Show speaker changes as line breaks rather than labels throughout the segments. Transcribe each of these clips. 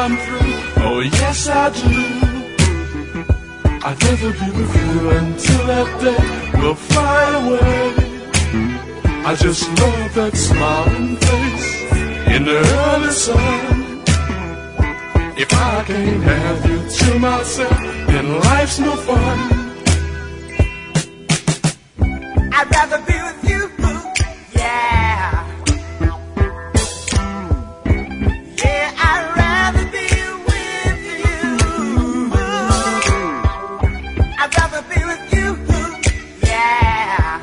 I'm through. Oh yes I do. I'd rather be with you until that day will fly away. I just love that smiling face in the early sun. If I can't have you to myself, then life's no fun.
I'd rather be with you, yeah. Yeah, I'd rather be with you. I'd rather be with you, yeah.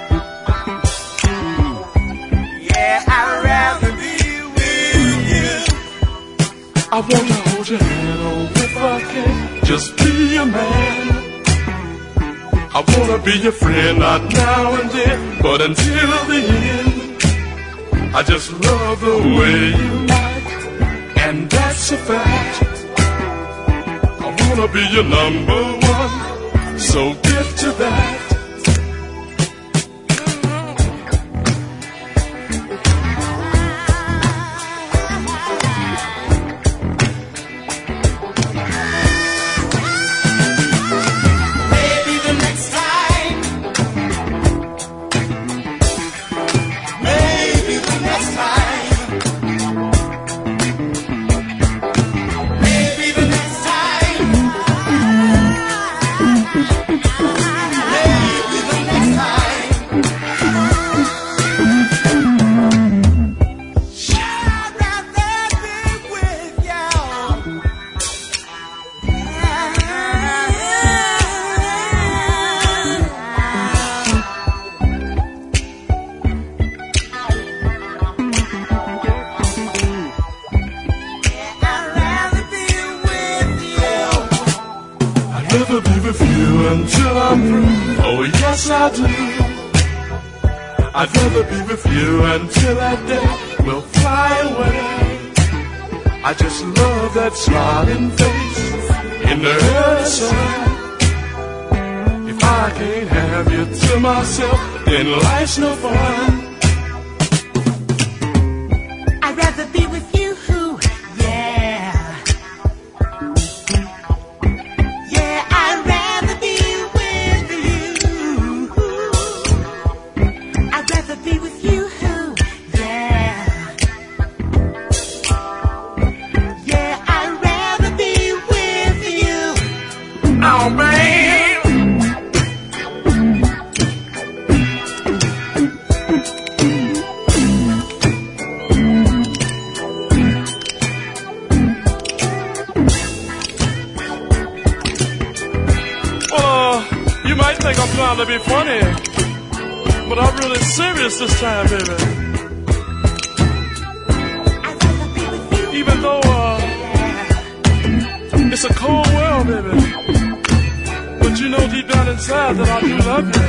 Yeah, I'd rather be with you.
I wanna hold your hand, oh, if I can, just be a man. I wanna be your friend, not now and then, but until the end. I just love the way you act, and that's a fact. I wanna be your number one, so get to that. I'd rather be with you until I'm through. Oh yes I do. I'd rather be with you until that day will fly away. I just love that smiling face in the early sun. If I can't have you to myself, then life's no fun.
I'd rather be with you, yeah. Yeah, I'd rather be with you. I'd rather be with you, yeah. Yeah, I'd rather be with you.
Oh man. You might think I'm trying to be funny, but I'm really serious this time, baby. Even though it's a cold world, baby, but you know deep down inside that I do love you.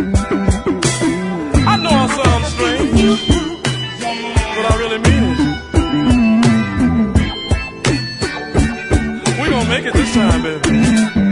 I know I sound strange, but I really mean it. We're gonna make it this time, baby.